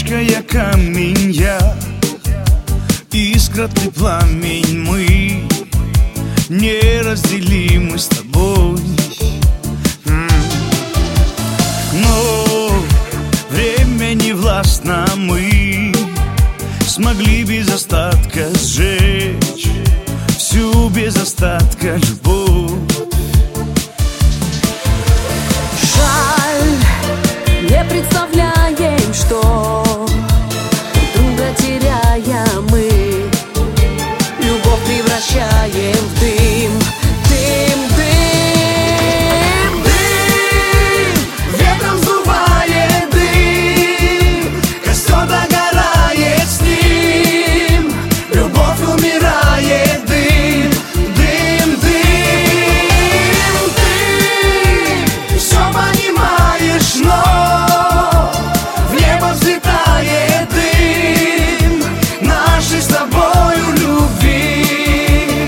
Ручка я камень, я искра, ты пламень, мы неразделимы с тобой. Но время не властно, мы смогли без остатка сжечь всю без остатка любовь. Жаль, не представляем, что друга теряя мы любовь превращаем в дым. Дым, дым, дым, ветром сдувает дым, костер догорает с ним, любовь умирает. Дым, дым, дым, ты все понимаешь, но в небо взлетает дым нашей с тобою любви.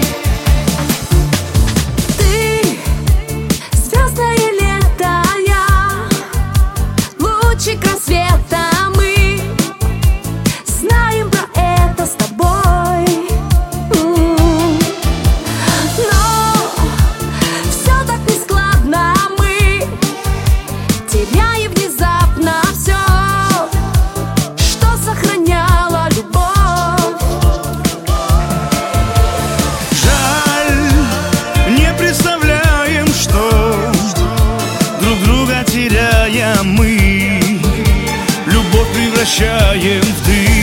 Ты звездное лето, я лучик рассвета, мы знаем про это с тобой. Но все так нескладно, мы теряем внезапно все, что сохраняло любовь. Жаль, не представляем, что друг друга теряя мы любовь превращаем в дым.